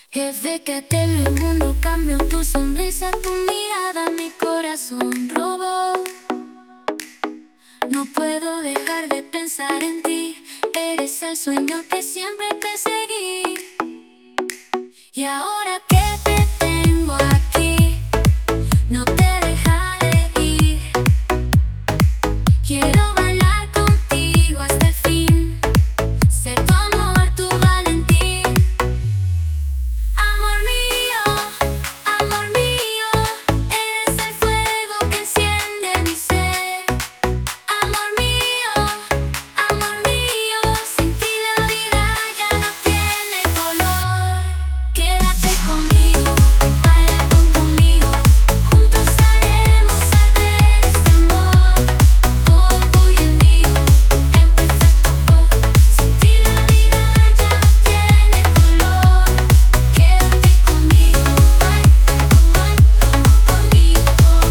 Desde que te vi el mundo cambió, tu sonrisa, tu mirada, mi corazón robó. No puedo dejar de pensar en ti, eres el sueño que siempre perseguí. Y ahora que te tengo aquí, no te dejaré ir. Quiero bailar contigo hasta el fin, ser tu amor, tu Valentín. Amor mío, eres el fuego que enciende mi ser. Amor mío, sin ti la vida ya no tiene color. Quédate conmigo, baila conmigo, juntos haremos arder este amor. Todo tuyo y mío, en perfecto amor. Sin ti la vida ya no tiene color. Quédate conmigo, baila conmigo,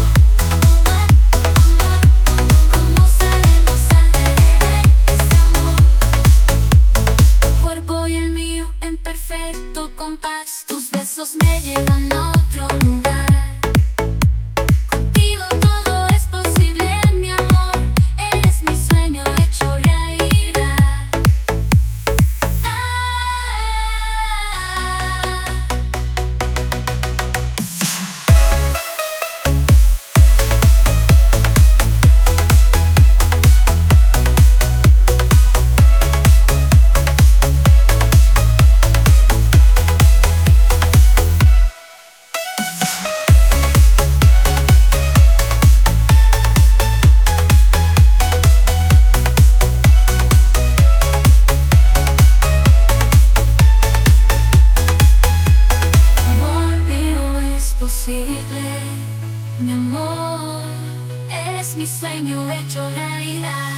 como sabemos arder este amor. Cuerpo y el mío en perfecto compás, tus besos me llevan a otro lugar. Contigo todo es posible, mi amor, eres mi sueño hecho realidad. Amor mío, es posible, mi amor, eres mi sueño hecho realidad.